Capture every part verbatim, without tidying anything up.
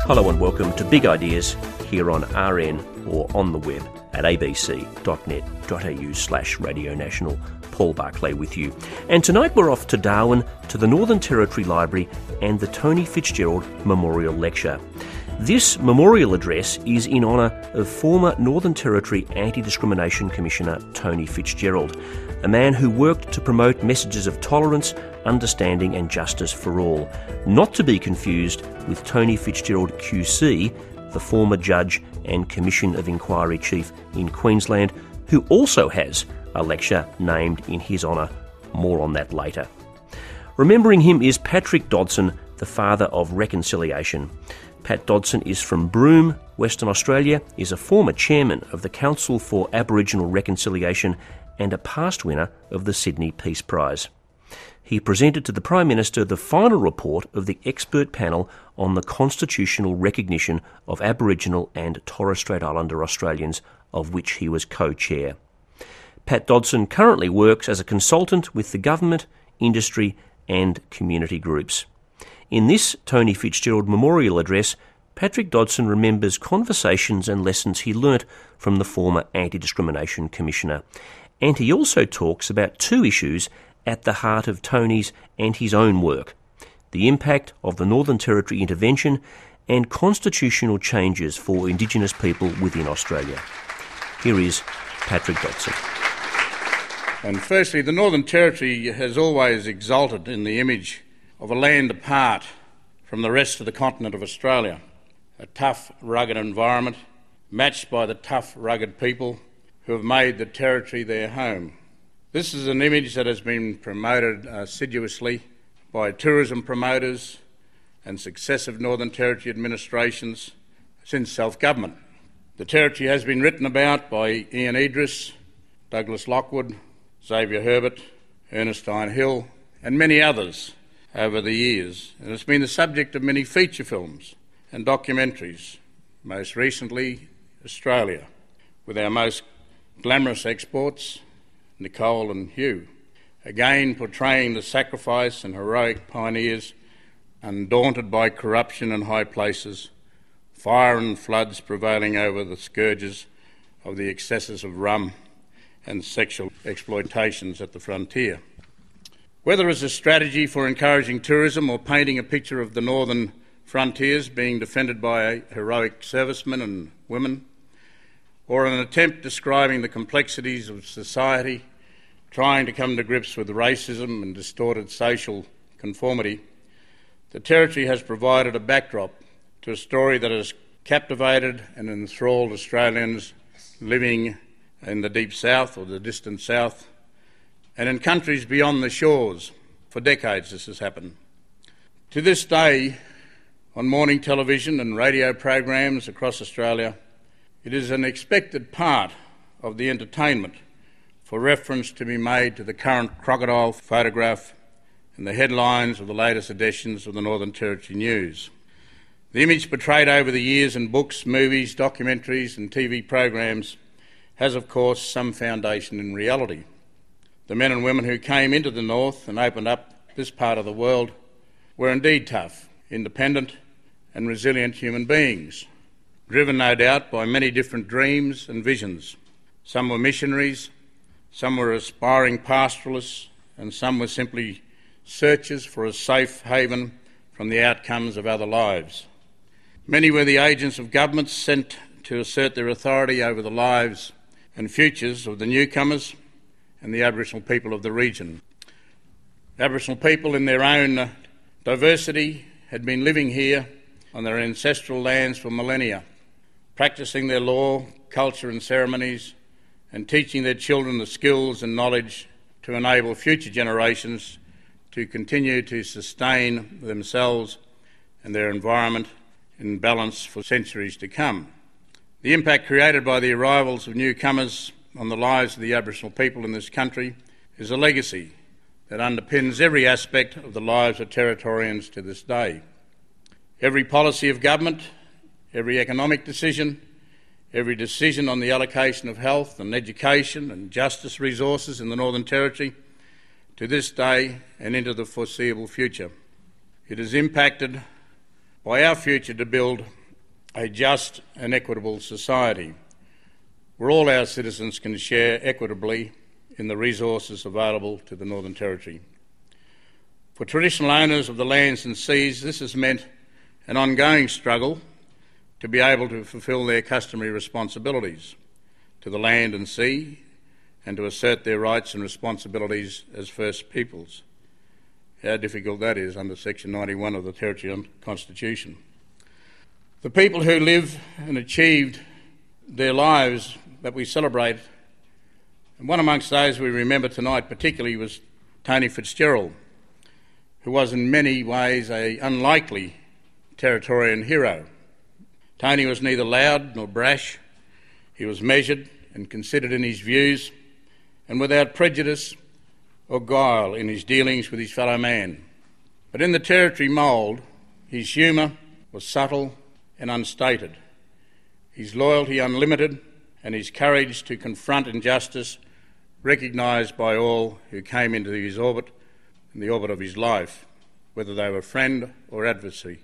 Hello and welcome to Big Ideas here on R N or on the web at abc.net.au slash Radio National. Paul Barclay with you. And tonight we're off to Darwin to the Northern Territory Library and the Tony Fitzgerald Memorial Lecture. This memorial address is in honour of former Northern Territory Anti-Discrimination Commissioner Tony Fitzgerald, a man who worked to promote messages of tolerance, understanding and justice for all, not to be confused with Tony Fitzgerald Q C, the former Judge and Commission of Inquiry Chief in Queensland, who also has a lecture named in his honour. More on that later. Remembering him is Patrick Dodson, the father of reconciliation. Pat Dodson is from Broome, Western Australia, is a former chairman of the Council for Aboriginal Reconciliation and a past winner of the Sydney Peace Prize. He presented to the Prime Minister the final report of the expert panel on the constitutional recognition of Aboriginal and Torres Strait Islander Australians, of which he was co-chair. Pat Dodson currently works as a consultant with the government, industry and community groups. In this Tony Fitzgerald Memorial Address, Patrick Dodson remembers conversations and lessons he learnt from the former Anti-Discrimination Commissioner. And he also talks about two issues at the heart of Tony's and his own work: the impact of the Northern Territory intervention and constitutional changes for Indigenous people within Australia. Here is Patrick Dodson. And firstly, the Northern Territory has always exulted in the image of a land apart from the rest of the continent of Australia, a tough, rugged environment matched by the tough, rugged people who have made the Territory their home. This is an image that has been promoted assiduously by tourism promoters and successive Northern Territory administrations since self-government. The Territory has been written about by Ian Idris, Douglas Lockwood, Xavier Herbert, Ernestine Hill and many others over the years, and it's been the subject of many feature films and documentaries, most recently Australia, with our most glamorous exports, Nicole and Hugh, again portraying the sacrifice and heroic pioneers undaunted by corruption in high places, fire and floods prevailing over the scourges of the excesses of rum and sexual exploitations at the frontier. Whether as a strategy for encouraging tourism or painting a picture of the northern frontiers being defended by heroic servicemen and women, or an attempt describing the complexities of society trying to come to grips with racism and distorted social conformity, the Territory has provided a backdrop to a story that has captivated and enthralled Australians living in the deep south or the distant south, and in countries beyond the shores. For decades this has happened. To this day, on morning television and radio programs across Australia, it is an expected part of the entertainment for reference to be made to the current crocodile photograph in the headlines of the latest editions of the Northern Territory News. The image portrayed over the years in books, movies, documentaries and T V programs has, of course, some foundation in reality. The men and women who came into the North and opened up this part of the world were indeed tough, independent and resilient human beings, driven no doubt by many different dreams and visions. Some were missionaries, some were aspiring pastoralists, and some were simply searchers for a safe haven from the outcomes of other lives. Many were the agents of governments sent to assert their authority over the lives and futures of the newcomers and the Aboriginal people of the region. Aboriginal people in their own diversity had been living here on their ancestral lands for millennia, practising their law, culture and ceremonies, and teaching their children the skills and knowledge to enable future generations to continue to sustain themselves and their environment in balance for centuries to come. The impact created by the arrivals of newcomers on the lives of the Aboriginal people in this country is a legacy that underpins every aspect of the lives of Territorians to this day. Every policy of government, every economic decision, every decision on the allocation of health and education and justice resources in the Northern Territory to this day and into the foreseeable future. It is impacted by our future to build a just and equitable society where all our citizens can share equitably in the resources available to the Northern Territory. For traditional owners of the lands and seas, this has meant an ongoing struggle to be able to fulfil their customary responsibilities to the land and sea and to assert their rights and responsibilities as First Peoples. How difficult that is under Section ninety-one of the Territorial Constitution. The people who live and achieved their lives that we celebrate, and one amongst those we remember tonight particularly was Tony Fitzgerald, who was in many ways an unlikely Territorian hero. Tony was neither loud nor brash. He was measured and considered in his views and without prejudice or guile in his dealings with his fellow man. But in the Territory mould, his humour was subtle and unstated, his loyalty unlimited, and his courage to confront injustice recognised by all who came into his orbit, in the orbit of his life, whether they were friend or adversary.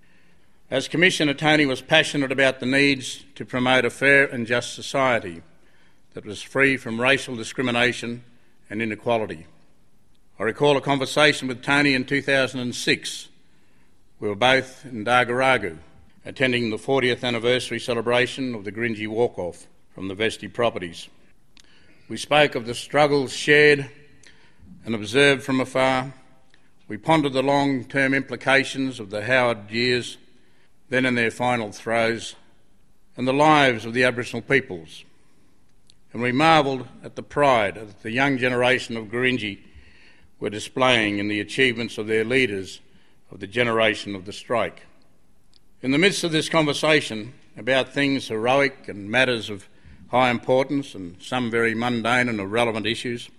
As Commissioner, Tony was passionate about the needs to promote a fair and just society that was free from racial discrimination and inequality. I recall a conversation with Tony in two thousand six. We were both in Dargaragu, attending the fortieth anniversary celebration of the Gringy walk-off from the Vesti properties. We spoke of the struggles shared and observed from afar. We pondered the long-term implications of the Howard years, then in their final throes, and the lives of the Aboriginal peoples. And we marvelled at the pride that the young generation of Gurindji were displaying in the achievements of their leaders of the generation of the strike. In the midst of this conversation about things heroic and matters of high importance and some very mundane and irrelevant issues,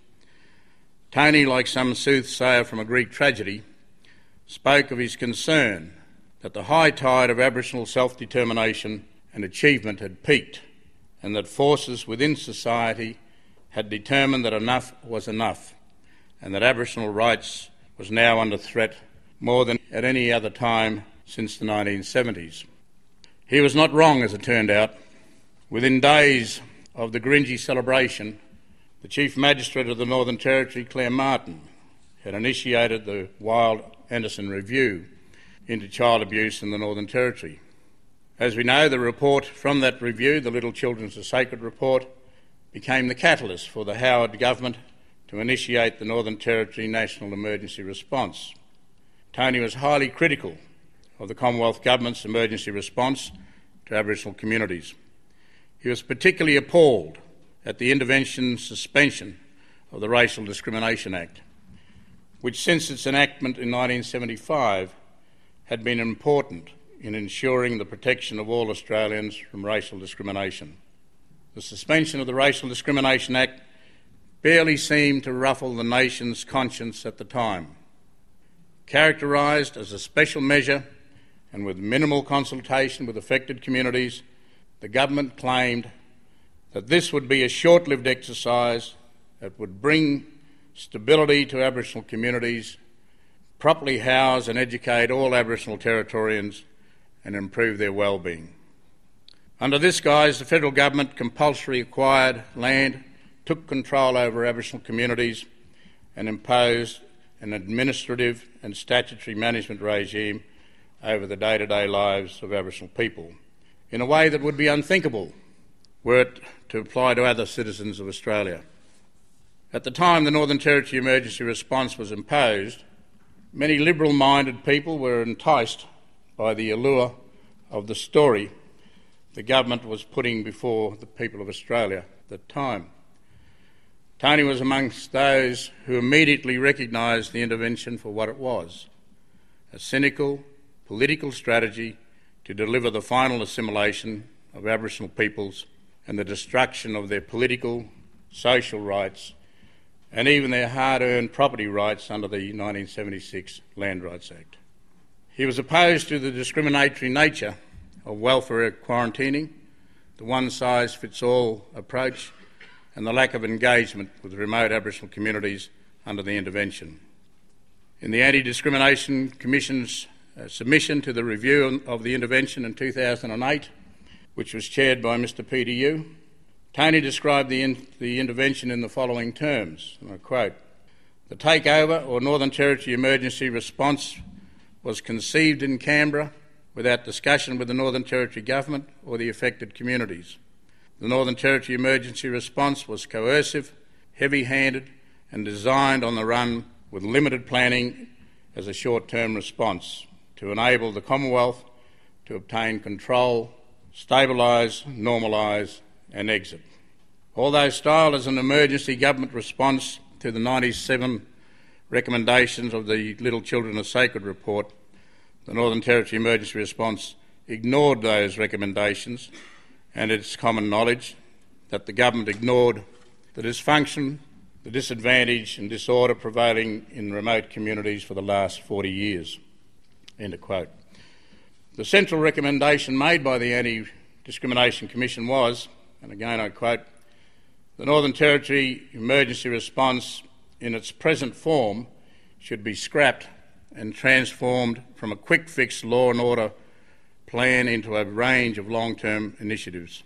Tony, like some soothsayer from a Greek tragedy, spoke of his concern that the high tide of Aboriginal self-determination and achievement had peaked and that forces within society had determined that enough was enough and that Aboriginal rights was now under threat more than at any other time since the nineteen seventies. He was not wrong, as it turned out. Within days of the Gurindji celebration, the Chief Magistrate of the Northern Territory, Claire Martin, had initiated the Wild Anderson Review into child abuse in the Northern Territory. As we know, the report from that review, the Little Children's a Sacred report, became the catalyst for the Howard government to initiate the Northern Territory National Emergency Response. Tony was highly critical of the Commonwealth Government's emergency response to Aboriginal communities. He was particularly appalled at the intervention suspension of the Racial Discrimination Act, which since its enactment in nineteen seventy-five had been important in ensuring the protection of all Australians from racial discrimination. The suspension of the Racial Discrimination Act barely seemed to ruffle the nation's conscience at the time. Characterised as a special measure and with minimal consultation with affected communities, the government claimed that this would be a short-lived exercise that would bring stability to Aboriginal communities, properly house and educate all Aboriginal Territorians and improve their well-being. Under this guise, the federal government compulsorily acquired land, took control over Aboriginal communities and imposed an administrative and statutory management regime over the day-to-day lives of Aboriginal people in a way that would be unthinkable were it to apply to other citizens of Australia. At the time the Northern Territory emergency response was imposed, many liberal-minded people were enticed by the allure of the story the government was putting before the people of Australia at the time. Tony was amongst those who immediately recognised the intervention for what it was, a cynical political strategy to deliver the final assimilation of Aboriginal peoples and the destruction of their political, social rights and even their hard-earned property rights under the nineteen seventy-six Land Rights Act. He was opposed to the discriminatory nature of welfare quarantining, the one-size-fits-all approach and the lack of engagement with remote Aboriginal communities under the intervention. In the Anti-Discrimination Commission's uh, submission to the review of the intervention in two thousand eight, which was chaired by Mister Peter Yu, Tony described the, in, the intervention in the following terms, and I quote, "The takeover or Northern Territory emergency response was conceived in Canberra without discussion with the Northern Territory Government or the affected communities. The Northern Territory emergency response was coercive, heavy-handed and designed on the run with limited planning as a short-term response to enable the Commonwealth to obtain control, stabilise, normalise and exit. Although styled as an emergency government response to the ninety-seven recommendations of the Little Children are Sacred report, the Northern Territory emergency response ignored those recommendations, and it's common knowledge that the government ignored the dysfunction, the disadvantage and disorder prevailing in remote communities for the last forty years." End of quote. The central recommendation made by the Anti-Discrimination Commission was, and again I quote, "The Northern Territory emergency response in its present form should be scrapped and transformed from a quick-fix law and order plan into a range of long-term initiatives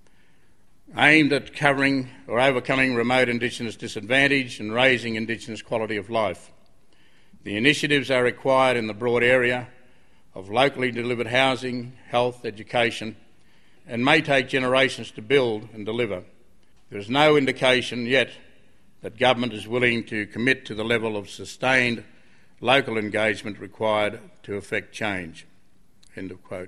aimed at covering or overcoming remote Indigenous disadvantage and raising Indigenous quality of life. The initiatives are required in the broad area of locally delivered housing, health, education, and may take generations to build and deliver. There is no indication yet that government is willing to commit to the level of sustained local engagement required to effect change." End of quote.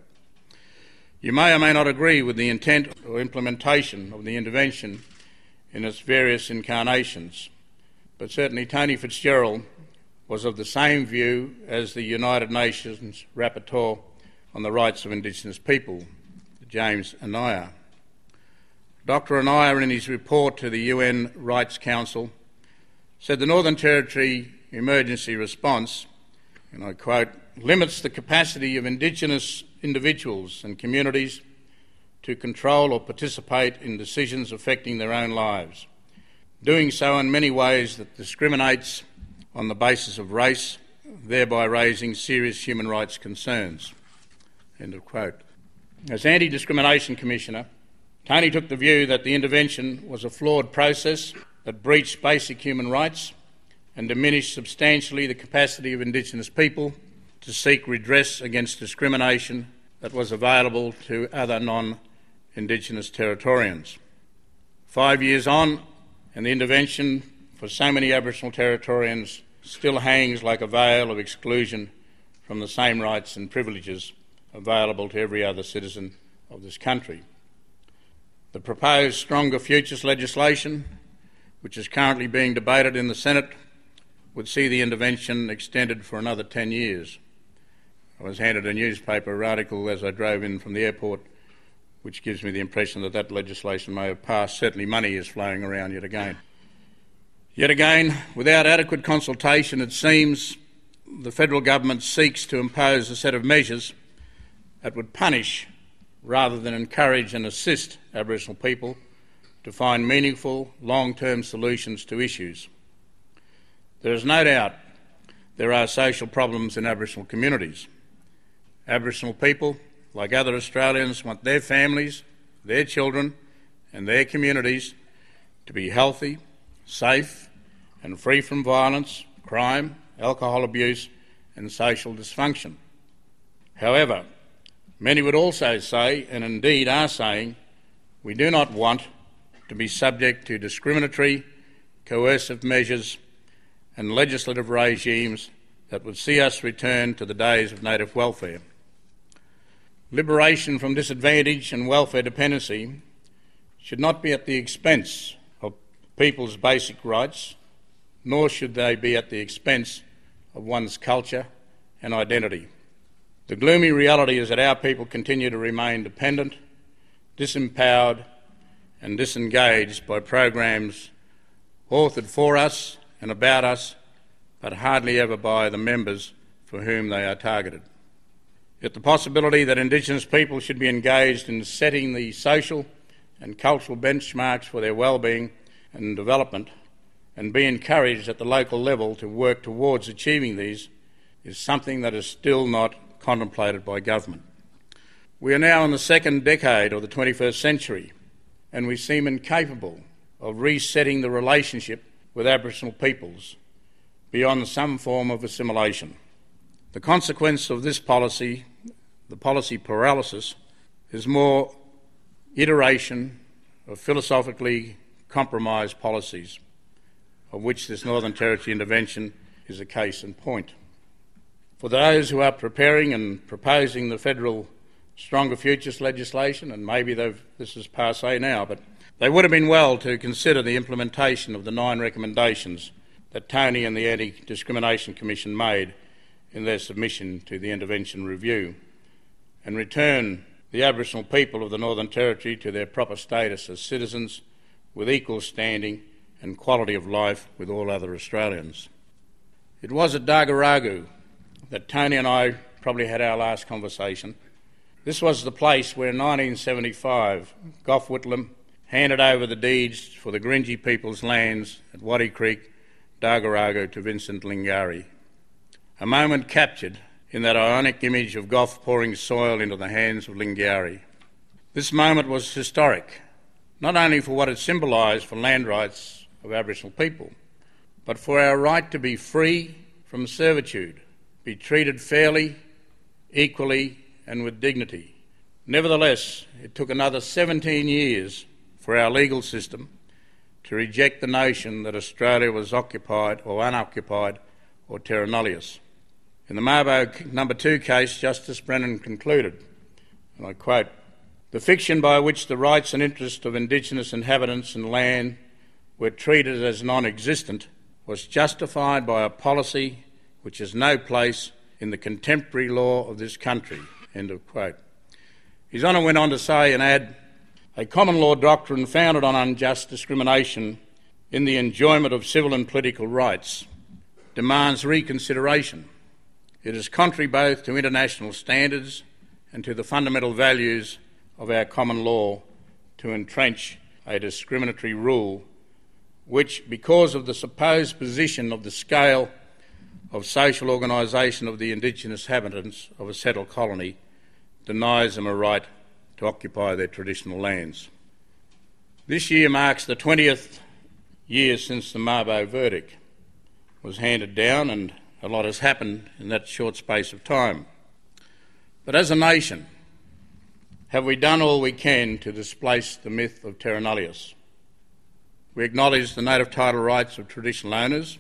You may or may not agree with the intent or implementation of the intervention in its various incarnations, but certainly Tony Fitzgerald was of the same view as the United Nations Rapporteur on the Rights of Indigenous People, James Anaya. Doctor Anaya, in his report to the U N Rights Council, said the Northern Territory emergency response, and I quote, "limits the capacity of Indigenous individuals and communities to control or participate in decisions affecting their own lives, doing so in many ways that discriminates on the basis of race, thereby raising serious human rights concerns." End of quote. As Anti-Discrimination Commissioner, Tony took the view that the intervention was a flawed process that breached basic human rights and diminished substantially the capacity of Indigenous people to seek redress against discrimination that was available to other non-Indigenous Territorians. Five years on, and the intervention for so many Aboriginal Territorians still hangs like a veil of exclusion from the same rights and privileges available to every other citizen of this country. The proposed Stronger Futures legislation, which is currently being debated in the Senate, would see the intervention extended for another ten years. I was handed a newspaper article as I drove in from the airport, which gives me the impression that that legislation may have passed. Certainly money is flowing around yet again. Yet again, without adequate consultation, it seems the federal government seeks to impose a set of measures that would punish rather than encourage and assist Aboriginal people to find meaningful, long-term solutions to issues. There is no doubt there are social problems in Aboriginal communities. Aboriginal people, like other Australians, want their families, their children and their communities to be healthy, safe and free from violence, crime, alcohol abuse and social dysfunction. However, many would also say, and indeed are saying, we do not want to be subject to discriminatory, coercive measures and legislative regimes that would see us return to the days of native welfare. Liberation from disadvantage and welfare dependency should not be at the expense of people's basic rights, nor should they be at the expense of one's culture and identity. The gloomy reality is that our people continue to remain dependent, disempowered and disengaged by programs authored for us and about us, but hardly ever by the members for whom they are targeted. Yet the possibility that Indigenous people should be engaged in setting the social and cultural benchmarks for their well-being and development and be encouraged at the local level to work towards achieving these is something that is still not contemplated by government. We are now in the second decade of the twenty-first century, and we seem incapable of resetting the relationship with Aboriginal peoples beyond some form of assimilation. The consequence of this policy, the policy paralysis, is more iteration of philosophically compromised policies, of which this Northern Territory intervention is a case in point. For those who are preparing and proposing the federal Stronger Futures legislation, and maybe this is passé now, but they would have been well to consider the implementation of the nine recommendations that Tony and the Anti-Discrimination Commission made in their submission to the Intervention Review, and return the Aboriginal people of the Northern Territory to their proper status as citizens with equal standing and quality of life with all other Australians. It was at Dagaragu that Tony and I probably had our last conversation. This was the place where in nineteen seventy-five Gough Whitlam handed over the deeds for the Gurindji people's lands at Waddy Creek, Dagaragu to Vincent Lingiari. A moment captured in that ionic image of Gough pouring soil into the hands of Lingiari. This moment was historic, not only for what it symbolised for land rights of Aboriginal people, but for our right to be free from servitude, be treated fairly, equally and with dignity. Nevertheless, it took another seventeen years for our legal system to reject the notion that Australia was occupied or unoccupied or terra nullius. In the Mabo number two case, Justice Brennan concluded, and I quote, "The fiction by which the rights and interests of Indigenous inhabitants and land were treated as non-existent was justified by a policy which has no place in the contemporary law of this country." End of quote. His Honour went on to say and add, "A common law doctrine founded on unjust discrimination in the enjoyment of civil and political rights demands reconsideration. It is contrary both to international standards and to the fundamental values of our common law to entrench a discriminatory rule which, because of the supposed position of the scale of social organisation of the Indigenous inhabitants of a settled colony, denies them a right to occupy their traditional lands." This year marks the twentieth year since the Mabo verdict was handed down, and a lot has happened in that short space of time. But as a nation, have we done all we can to displace the myth of terra nullius? We acknowledge the native title rights of traditional owners.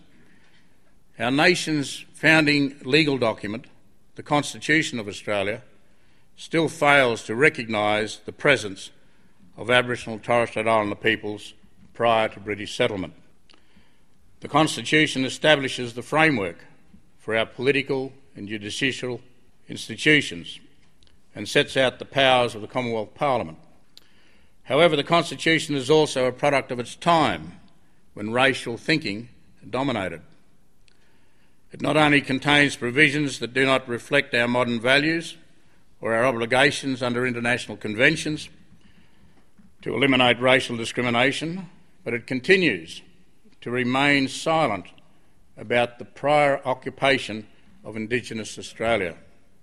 Our nation's founding legal document, the Constitution of Australia, still fails to recognise the presence of Aboriginal and Torres Strait Islander peoples prior to British settlement. The Constitution establishes the framework for our political and judicial institutions and sets out the powers of the Commonwealth Parliament. However, the Constitution is also a product of its time, when racial thinking dominated. It not only contains provisions that do not reflect our modern values or our obligations under international conventions to eliminate racial discrimination, but it continues to remain silent about the prior occupation of Indigenous Australia.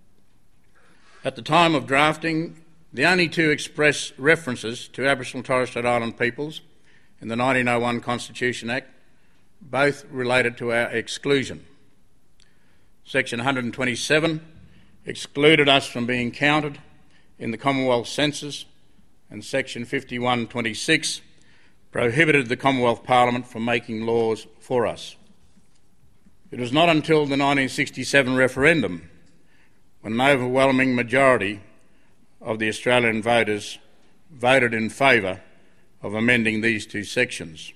At the time of drafting, the only two express references to Aboriginal and Torres Strait Island peoples in the nineteen oh one Constitution Act both related to our exclusion. Section one hundred twenty-seven excluded us from being counted in the Commonwealth census, and Section fifty-one twenty-six prohibited the Commonwealth Parliament from making laws for us. It was not until the nineteen sixty-seven referendum, when an overwhelming majority of the Australian voters voted in favour of amending these two sections,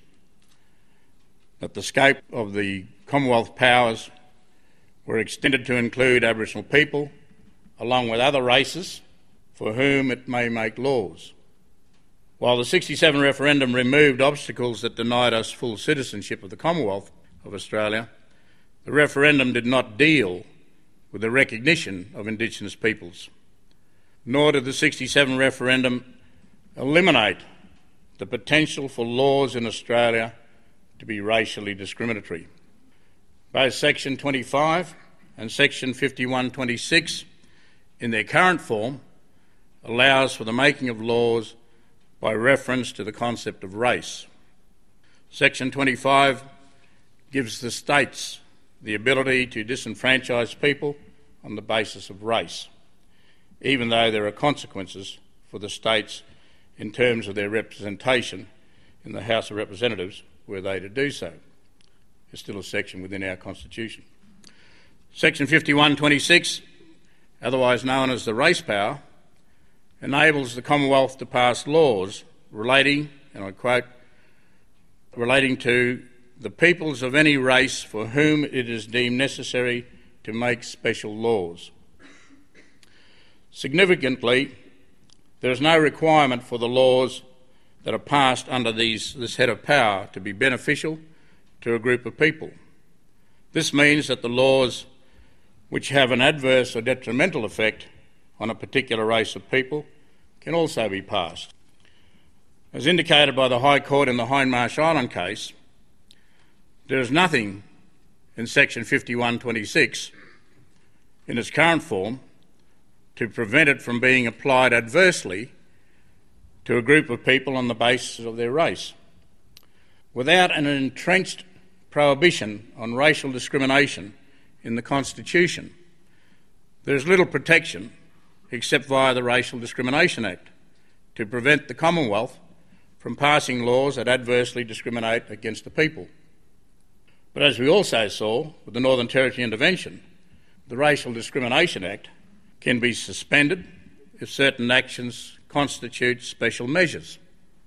that the scope of the Commonwealth powers were extended to include Aboriginal people, along with other races for whom it may make laws. While the sixty-seven referendum removed obstacles that denied us full citizenship of the Commonwealth of Australia, the referendum did not deal with the recognition of Indigenous peoples, nor did the sixty-seven referendum eliminate the potential for laws in Australia to be racially discriminatory. Both Section twenty-five and Section fifty-one twenty-six in their current form, allows for the making of laws by reference to the concept of race. Section twenty-five gives the states the ability to disenfranchise people on the basis of race, even though there are consequences for the states in terms of their representation in the House of Representatives were they to do so. There's still a section within our Constitution. Section fifty-one twenty-six, otherwise known as the race power, enables the Commonwealth to pass laws relating, and I quote, relating to the peoples of any race for whom it is deemed necessary to make special laws. Significantly, there is no requirement for the laws that are passed under these, this head of power to be beneficial to a group of people. This means that the laws which have an adverse or detrimental effect on a particular race of people can also be passed. As indicated by the High Court in the Hindmarsh Island case, there is nothing in Section fifty-one twenty-six in its current form to prevent it from being applied adversely to a group of people on the basis of their race. Without an entrenched prohibition on racial discrimination in the Constitution, there is little protection except via the Racial Discrimination Act to prevent the Commonwealth from passing laws that adversely discriminate against the people. But as we also saw with the Northern Territory intervention, the Racial Discrimination Act can be suspended if certain actions constitute special measures.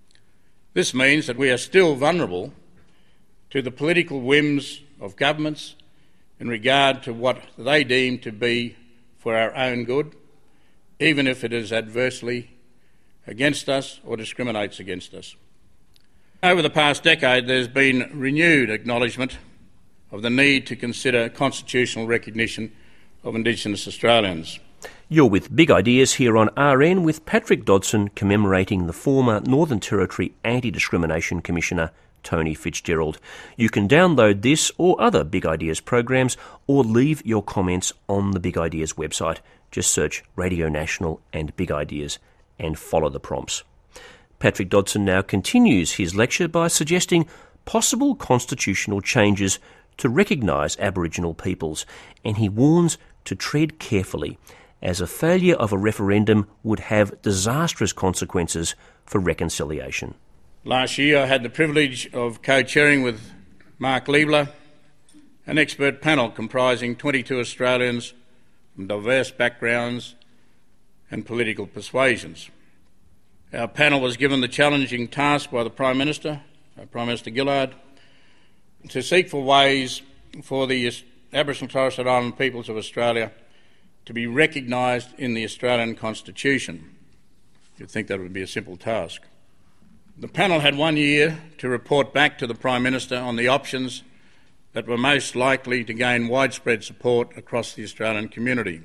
This means that we are still vulnerable to the political whims of governments in regard to what they deem to be for our own good, even if it is adversely against us or discriminates against us. Over the past decade, there's been renewed acknowledgement of the need to consider constitutional recognition of Indigenous Australians. You're with Big Ideas here on R N with Patrick Dodson commemorating the former Northern Territory Anti-Discrimination Commissioner Tony Fitzgerald. You can download this or other Big Ideas programs or leave your comments on the Big Ideas website. Just search Radio National and Big Ideas and follow the prompts. Patrick Dodson now continues his lecture by suggesting possible constitutional changes to recognise Aboriginal peoples, and he warns to tread carefully, as a failure of a referendum would have disastrous consequences for reconciliation. Last year I had the privilege of co-chairing with Mark Liebler an expert panel comprising twenty-two Australians from diverse backgrounds and political persuasions. Our panel was given the challenging task by the Prime Minister, Prime Minister Gillard, to seek for ways for the Aboriginal and Torres Strait Islander peoples of Australia to be recognised in the Australian Constitution. You'd think that would be a simple task. The panel had one year to report back to the Prime Minister on the options that were most likely to gain widespread support across the Australian community.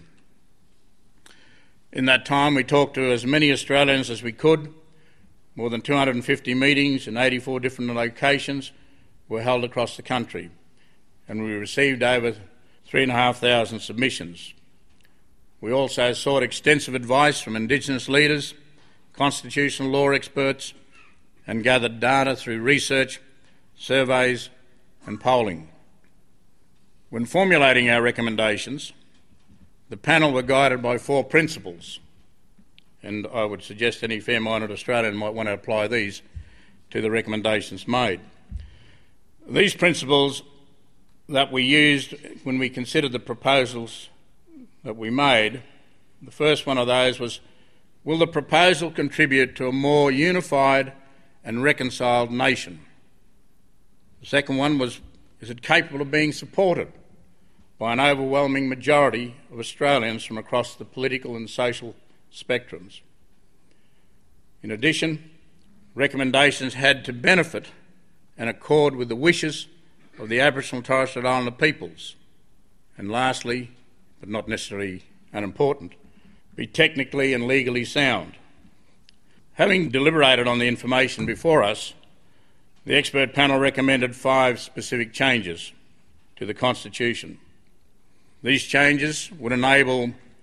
In that time, we talked to as many Australians as we could. More than two hundred fifty meetings in eighty-four different locations were held across the country, and we received over three thousand five hundred submissions. We also sought extensive advice from Indigenous leaders, constitutional law experts, and gathered data through research, surveys and polling. When formulating our recommendations, the panel were guided by four principles, and I would suggest any fair-minded Australian might want to apply these to the recommendations made. These principles that we used when we considered the proposals that we made, the first one of those was, will the proposal contribute to a more unified and reconciled nation? The second one was, is it capable of being supported by an overwhelming majority of Australians from across the political and social spectrums? In addition, recommendations had to benefit and accord with the wishes of the Aboriginal and Torres Strait Islander peoples. And lastly, but not necessarily unimportant, be technically and legally sound. Having deliberated on the information before us, the expert panel recommended five specific changes to the Constitution. These changes would enable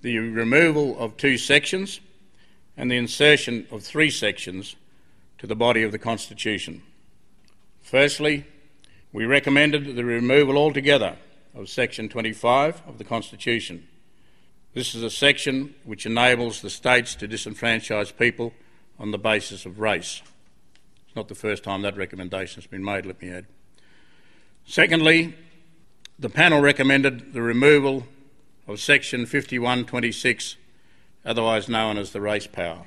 the removal of two sections and the insertion of three sections to the body of the Constitution. Firstly, we recommended the removal altogether of Section twenty-five of the Constitution. This is a section which enables the states to disenfranchise people on the basis of race. It's not the first time that recommendation has been made, let me add. Secondly, the panel recommended the removal of Section fifty-one twenty-six, otherwise known as the race power.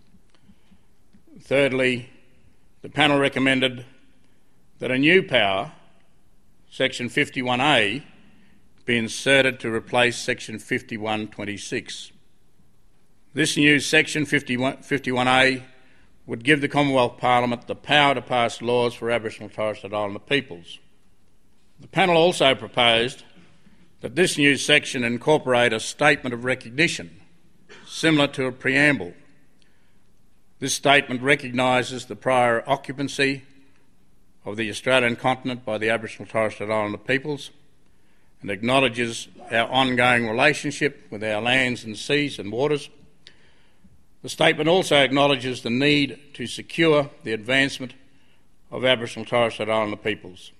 Thirdly, the panel recommended that a new power, Section fifty-one A, be inserted to replace Section fifty-one twenty-six. This new Section fifty-one A would give the Commonwealth Parliament the power to pass laws for Aboriginal and Torres Strait Islander peoples. The panel also proposed that this new section incorporate a statement of recognition, similar to a preamble. This statement recognises the prior occupancy of the Australian continent by the Aboriginal and Torres Strait Islander peoples and acknowledges our ongoing relationship with our lands and seas and waters. The statement also acknowledges the need to secure the advancement of Aboriginal and Torres Strait Islander peoples.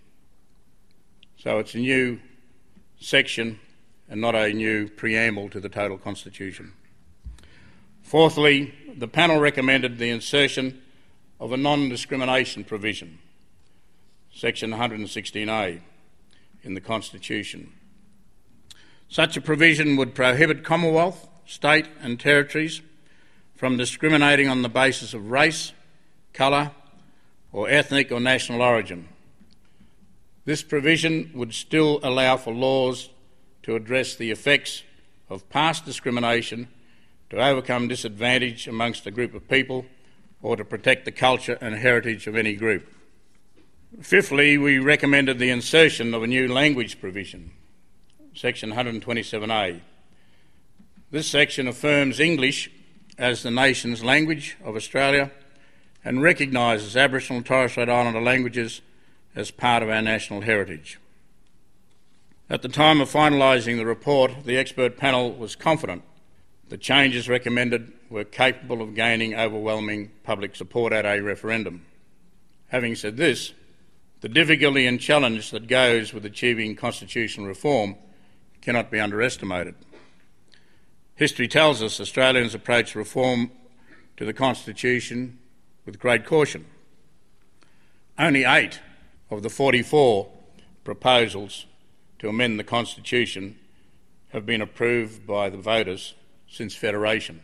So it's a new section and not a new preamble to the total Constitution. Fourthly, the panel recommended the insertion of a non-discrimination provision, Section one hundred sixteen A, in the Constitution. Such a provision would prohibit Commonwealth, state and territories from discriminating on the basis of race, colour or ethnic or national origin. This provision would still allow for laws to address the effects of past discrimination, to overcome disadvantage amongst a group of people, or to protect the culture and heritage of any group. Fifthly, we recommended the insertion of a new language provision, Section one hundred twenty-seven A. This section affirms English as the nation's language of Australia and recognises Aboriginal and Torres Strait Islander languages as part of our national heritage. At the time of finalising the report, the expert panel was confident the changes recommended were capable of gaining overwhelming public support at a referendum. Having said this, the difficulty and challenge that goes with achieving constitutional reform cannot be underestimated. History tells us Australians approach reform to the Constitution with great caution. Only eight of the forty-four proposals to amend the Constitution have been approved by the voters since Federation.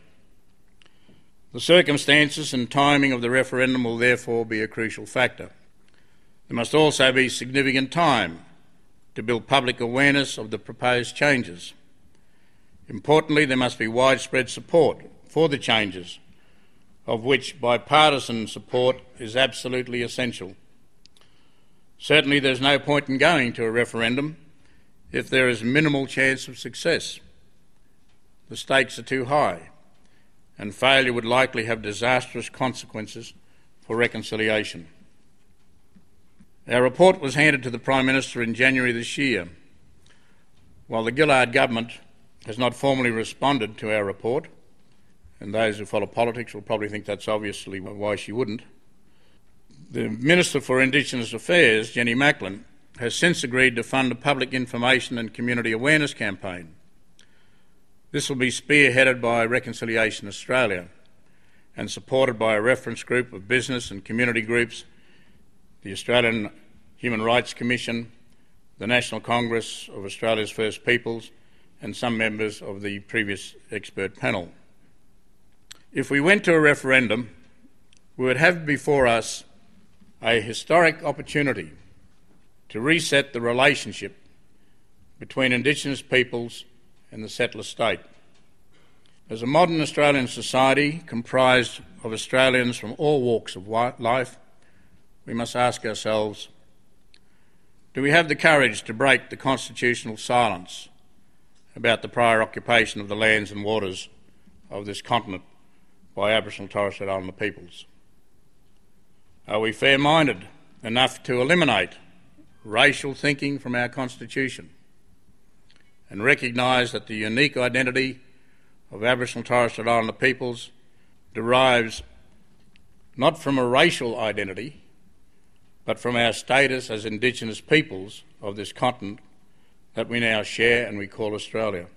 The circumstances and timing of the referendum will therefore be a crucial factor. There must also be significant time to build public awareness of the proposed changes. Importantly, there must be widespread support for the changes, of which bipartisan support is absolutely essential. Certainly there's no point in going to a referendum if there is minimal chance of success. The stakes are too high, and failure would likely have disastrous consequences for reconciliation. Our report was handed to the Prime Minister in January this year. While the Gillard government has not formally responded to our report, and those who follow politics will probably think that's obviously why she wouldn't, the Minister for Indigenous Affairs, Jenny Macklin, has since agreed to fund a public information and community awareness campaign. This will be spearheaded by Reconciliation Australia and supported by a reference group of business and community groups, the Australian Human Rights Commission, the National Congress of Australia's First Peoples, and some members of the previous expert panel. If we went to a referendum, we would have before us a historic opportunity to reset the relationship between Indigenous peoples and the settler state. As a modern Australian society comprised of Australians from all walks of life, we must ask ourselves, do we have the courage to break the constitutional silence about the prior occupation of the lands and waters of this continent by Aboriginal and Torres Strait Islander peoples? Are we fair-minded enough to eliminate racial thinking from our Constitution and recognise that the unique identity of Aboriginal and Torres Strait Islander peoples derives not from a racial identity, but from our status as Indigenous peoples of this continent that we now share and we call Australia.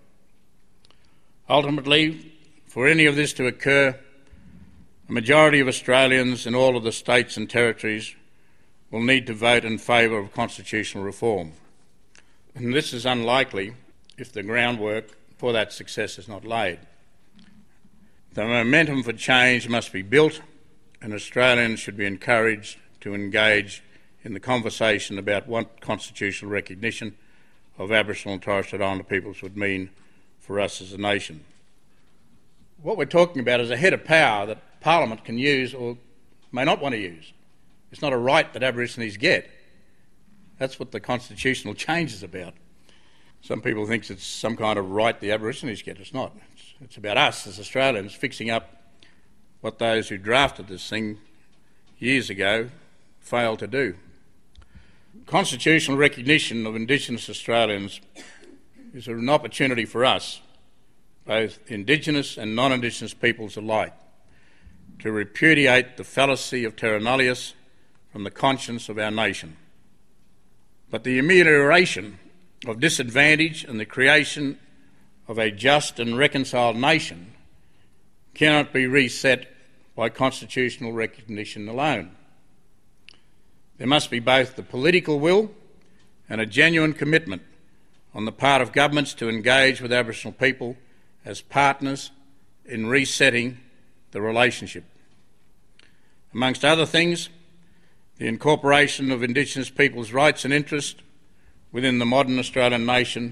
Ultimately, for any of this to occur, a majority of Australians in all of the states and territories will need to vote in favour of constitutional reform. And this is unlikely if the groundwork for that success is not laid. The momentum for change must be built, and Australians should be encouraged to engage in the conversation about what constitutional recognition of Aboriginal and Torres Strait Islander peoples would mean for us as a nation. What we're talking about is a head of power that Parliament can use or may not want to use. It's not a right that Aborigines get. That's what the constitutional change is about. Some people think it's some kind of right the Aborigines get. It's not. It's, it's about us as Australians fixing up what those who drafted this thing years ago failed to do. Constitutional recognition of Indigenous Australians is an opportunity for us, both Indigenous and non-Indigenous peoples alike, to repudiate the fallacy of terra nullius from the conscience of our nation. But the amelioration of disadvantage and the creation of a just and reconciled nation cannot be reset by constitutional recognition alone. There must be both the political will and a genuine commitment on the part of governments to engage with Aboriginal people as partners in resetting the relationship. Amongst other things, the incorporation of Indigenous peoples' rights and interests within the modern Australian nation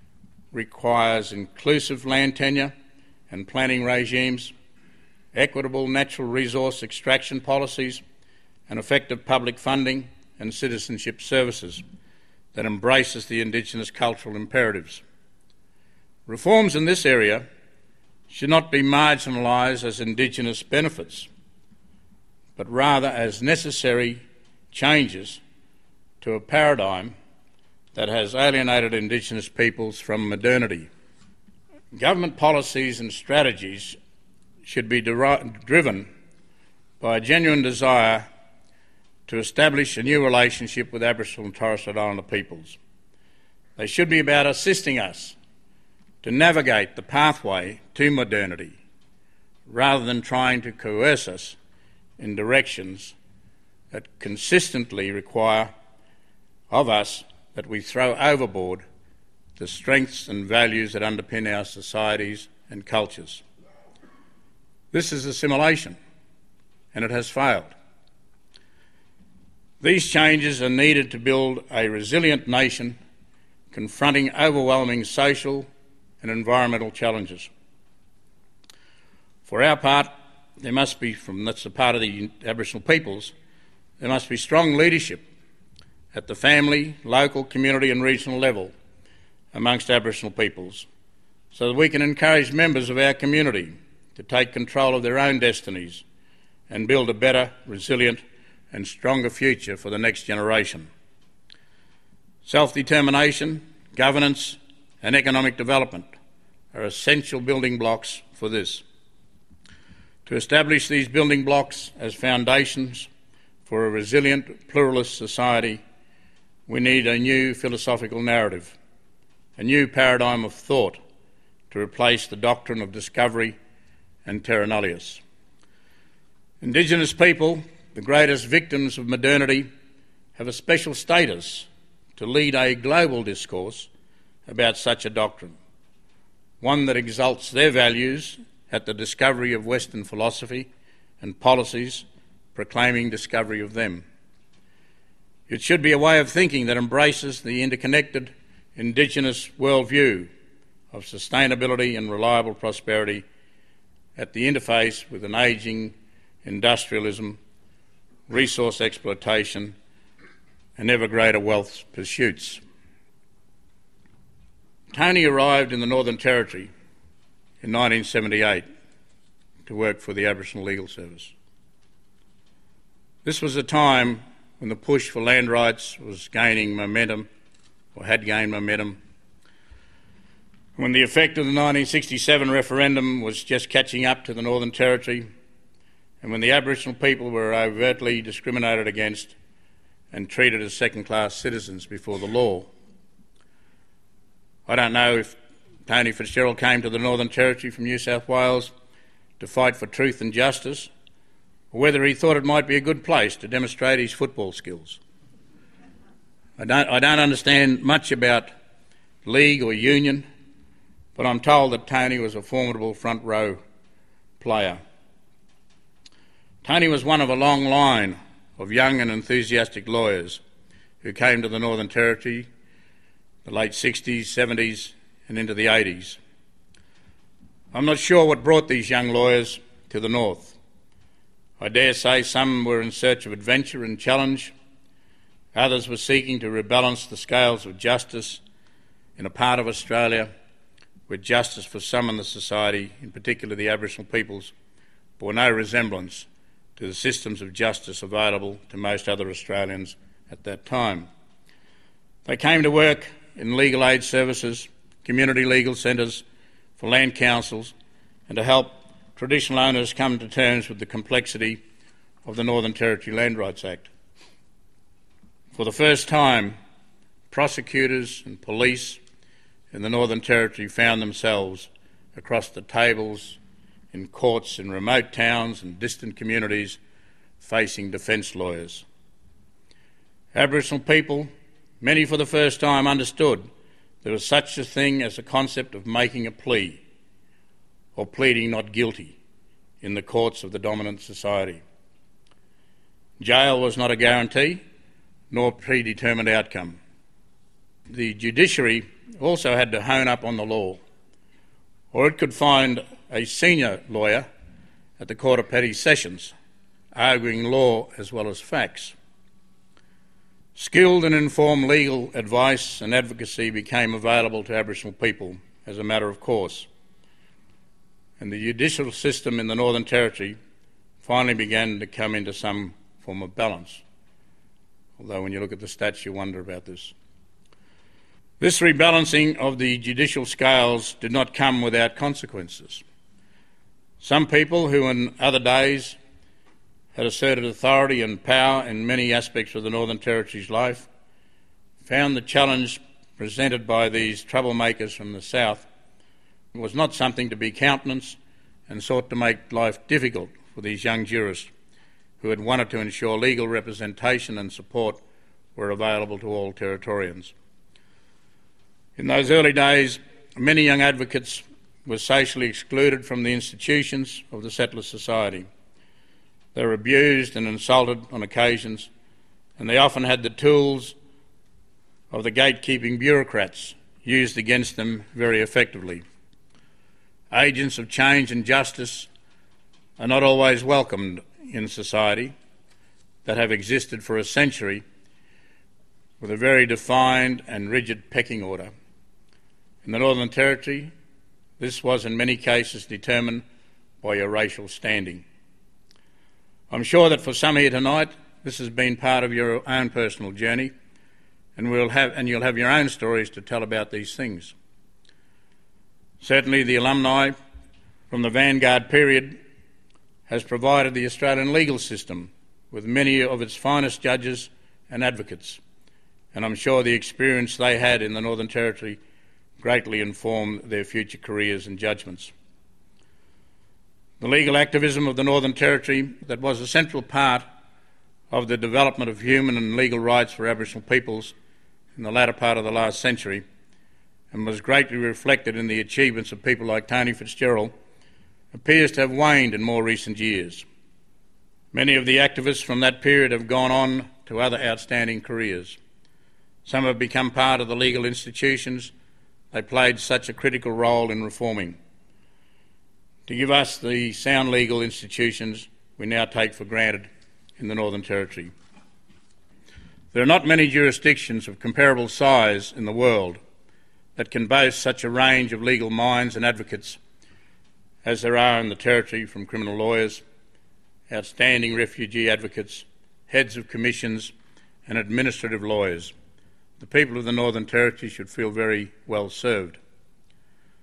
requires inclusive land tenure and planning regimes, equitable natural resource extraction policies, and effective public funding and citizenship services that embraces the Indigenous cultural imperatives. Reforms in this area should not be marginalised as Indigenous benefits, but rather as necessary changes to a paradigm that has alienated Indigenous peoples from modernity. Government policies and strategies should be deri- driven by a genuine desire to establish a new relationship with Aboriginal and Torres Strait Islander peoples. They should be about assisting us to navigate the pathway to modernity, rather than trying to coerce us in directions that consistently require of us that we throw overboard the strengths and values that underpin our societies and cultures. This is assimilation, and it has failed. These changes are needed to build a resilient nation confronting overwhelming social and environmental challenges. For our part, there must be, from that's the part of the Aboriginal peoples, there must be strong leadership at the family, local, community and regional level amongst Aboriginal peoples, so that we can encourage members of our community to take control of their own destinies and build a better, resilient and stronger future for the next generation. Self-determination, governance and economic development are essential building blocks for this. To establish these building blocks as foundations for a resilient, pluralist society, we need a new philosophical narrative, a new paradigm of thought to replace the doctrine of discovery and terra nullius. Indigenous people, the greatest victims of modernity, have a special status to lead a global discourse about such a doctrine, one that exalts their values at the discovery of Western philosophy and policies proclaiming discovery of them. It should be a way of thinking that embraces the interconnected Indigenous worldview of sustainability and reliable prosperity at the interface with an ageing industrialism, resource exploitation and ever greater wealth pursuits. Tony arrived in the Northern Territory in nineteen seventy-eight to work for the Aboriginal Legal Service. This was a time when the push for land rights was gaining momentum, or had gained momentum. When the effect of the nineteen sixty-seven referendum was just catching up to the Northern Territory, and when the Aboriginal people were overtly discriminated against and treated as second-class citizens before the law. I don't know if Tony Fitzgerald came to the Northern Territory from New South Wales to fight for truth and justice, or whether he thought it might be a good place to demonstrate his football skills. I don't, I don't understand much about league or union, but I'm told that Tony was a formidable front row player. Tony was one of a long line of young and enthusiastic lawyers who came to the Northern Territory the late sixties, seventies and into the eighties. I'm not sure what brought these young lawyers to the North. I dare say some were in search of adventure and challenge. Others were seeking to rebalance the scales of justice in a part of Australia where justice for some in the society, in particular the Aboriginal peoples, bore no resemblance to the systems of justice available to most other Australians at that time. They came to work in legal aid services, community legal centres, for land councils, and to help traditional owners come to terms with the complexity of the Northern Territory Land Rights Act. For the first time, prosecutors and police in the Northern Territory found themselves across the tables in courts in remote towns and distant communities facing defence lawyers. Aboriginal people, many for the first time, understood there was such a thing as the concept of making a plea or pleading not guilty in the courts of the dominant society. Jail was not a guarantee nor predetermined outcome. The judiciary also had to hone up on the law, or it could find a senior lawyer at the Court of Petty Sessions arguing law as well as facts. Skilled and informed legal advice and advocacy became available to Aboriginal people as a matter of course, and the judicial system in the Northern Territory finally began to come into some form of balance, although when you look at the stats you wonder about this. This rebalancing of the judicial scales did not come without consequences. Some people who in other days had asserted authority and power in many aspects of the Northern Territory's life found the challenge presented by these troublemakers from the south was not something to be countenanced, and sought to make life difficult for these young jurists who had wanted to ensure legal representation and support were available to all Territorians. In those early days, many young advocates were socially excluded from the institutions of the settler society. They were abused and insulted on occasions, and they often had the tools of the gatekeeping bureaucrats used against them very effectively. Agents of change and justice are not always welcomed in society that have existed for a century with a very defined and rigid pecking order. In the Northern Territory, this was in many cases determined by your racial standing. I'm sure that for some here tonight, this has been part of your own personal journey, and we'll have and you'll have your own stories to tell about these things. Certainly the alumni from the Vanguard period has provided the Australian legal system with many of its finest judges and advocates, and I'm sure the experience they had in the Northern Territory greatly informed their future careers and judgments. The legal activism of the Northern Territory that was a central part of the development of human and legal rights for Aboriginal peoples in the latter part of the last century, and was greatly reflected in the achievements of people like Tony Fitzgerald, appears to have waned in more recent years. Many of the activists from that period have gone on to other outstanding careers. Some have become part of the legal institutions they played such a critical role in reforming, to give us the sound legal institutions we now take for granted in the Northern Territory. There are not many jurisdictions of comparable size in the world that can boast such a range of legal minds and advocates as there are in the Territory, from criminal lawyers, outstanding refugee advocates, heads of commissions and administrative lawyers. The people of the Northern Territory should feel very well served.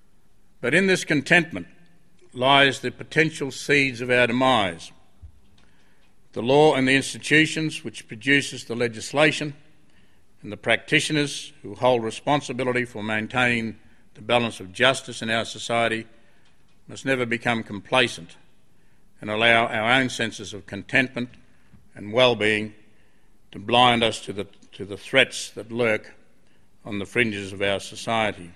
But in this contentment lies the potential seeds of our demise. The law and the institutions which produces the legislation and the practitioners who hold responsibility for maintaining the balance of justice in our society must never become complacent and allow our own senses of contentment and well-being to blind us to the, to the threats that lurk on the fringes of our society.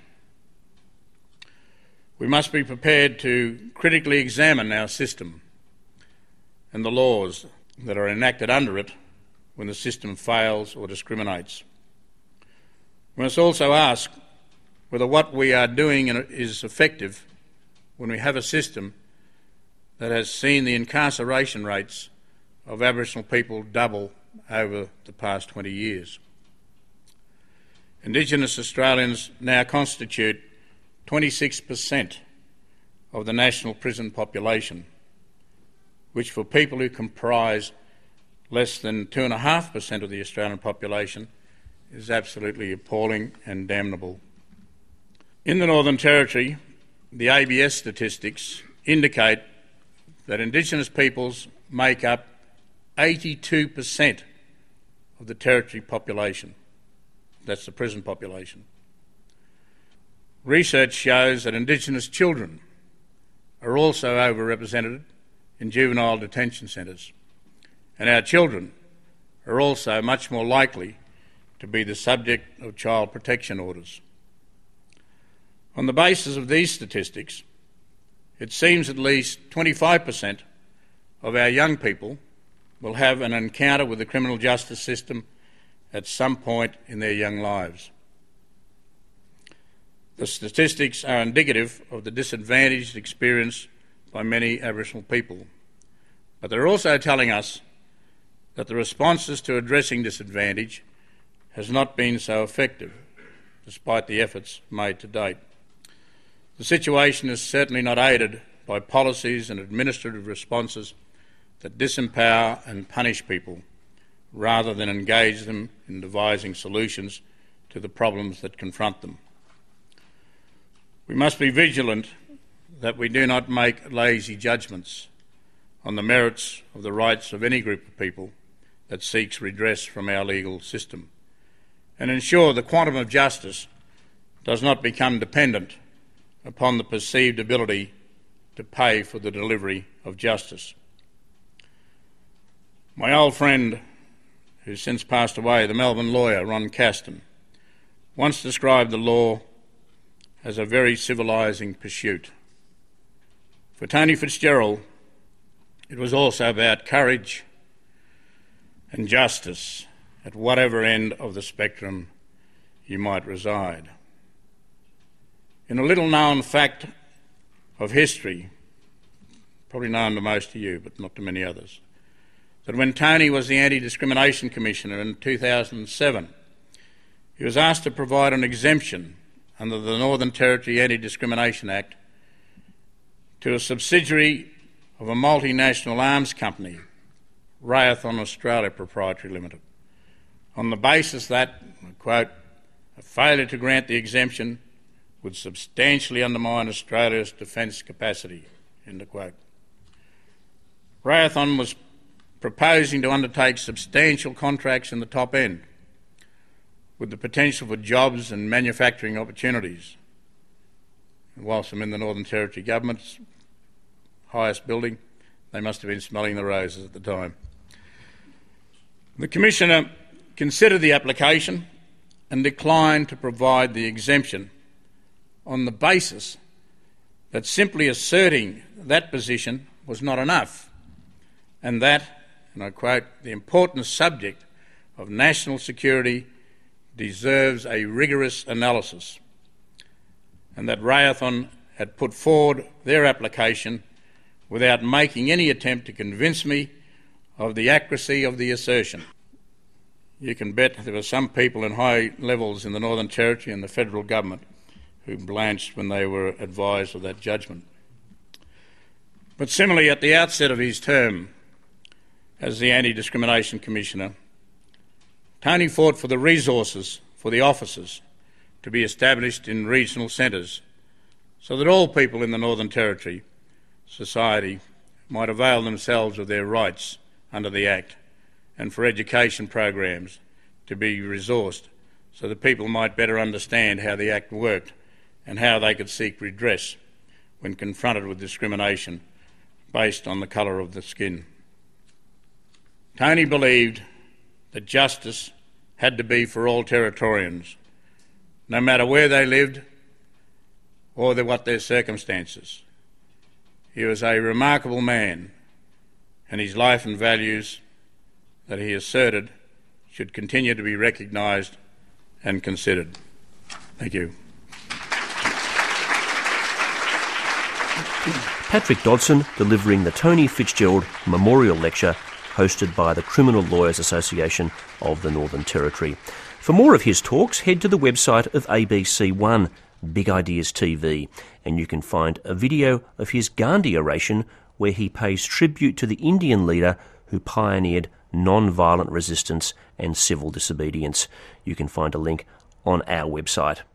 We must be prepared to critically examine our system and the laws that are enacted under it when the system fails or discriminates. We must also ask whether what we are doing is effective when we have a system that has seen the incarceration rates of Aboriginal people double over the past twenty years. Indigenous Australians now constitute twenty-six percent of the national prison population, which for people who comprise less than two point five percent of the Australian population is absolutely appalling and damnable. In the Northern Territory, the A B S statistics indicate that Indigenous peoples make up eighty-two percent of the Territory population. That's the prison population. Research shows that Indigenous children are also overrepresented in juvenile detention centres, and our children are also much more likely to be the subject of child protection orders. On the basis of these statistics, it seems at least twenty-five percent of our young people will have an encounter with the criminal justice system at some point in their young lives. The statistics are indicative of the disadvantage experienced by many Aboriginal people, but they're also telling us that the responses to addressing disadvantage has not been so effective, despite the efforts made to date. The situation is certainly not aided by policies and administrative responses that disempower and punish people, rather than engage them in devising solutions to the problems that confront them. We must be vigilant that we do not make lazy judgments on the merits of the rights of any group of people that seeks redress from our legal system, and ensure the quantum of justice does not become dependent upon the perceived ability to pay for the delivery of justice. My old friend, who's since passed away, the Melbourne lawyer Ron Caston, once described the law as a very civilising pursuit. For Tony Fitzgerald, it was also about courage and justice at whatever end of the spectrum you might reside. In a little-known fact of history, probably known to most of you, but not to many others, that when Tony was the Anti-Discrimination Commissioner in two thousand seven, he was asked to provide an exemption under the Northern Territory Anti-Discrimination Act to a subsidiary of a multinational arms company, Rayathon Australia Proprietary Limited, on the basis that, quote, a failure to grant the exemption would substantially undermine Australia's defence capacity, end quote. Rayathon was proposing to undertake substantial contracts in the top end, with the potential for jobs and manufacturing opportunities. And whilst I'm in the Northern Territory government's highest building, they must have been smelling the roses at the time. The Commissioner considered the application and declined to provide the exemption on the basis that simply asserting that position was not enough, and that, and I quote, the important subject of national security deserves a rigorous analysis, and that Rayathon had put forward their application without making any attempt to convince me of the accuracy of the assertion. You can bet there were some people in high levels in the Northern Territory and the federal government who blanched when they were advised of that judgment. But similarly, at the outset of his term as the Anti-Discrimination Commissioner, Tony fought for the resources for the offices to be established in regional centres so that all people in the Northern Territory society might avail themselves of their rights under the Act, and for education programs to be resourced so that people might better understand how the Act worked and how they could seek redress when confronted with discrimination based on the colour of the skin. Tony believed that justice had to be for all Territorians, no matter where they lived or the, what their circumstances. He was a remarkable man, and his life and values that he asserted should continue to be recognised and considered. Thank you. Patrick Dodson delivering the Tony Fitzgerald Memorial Lecture hosted by the Criminal Lawyers Association of the Northern Territory. For more of his talks, head to the website of A B C One, Big Ideas T V, and you can find a video of his Gandhi oration where he pays tribute to the Indian leader who pioneered non-violent resistance and civil disobedience. You can find a link on our website.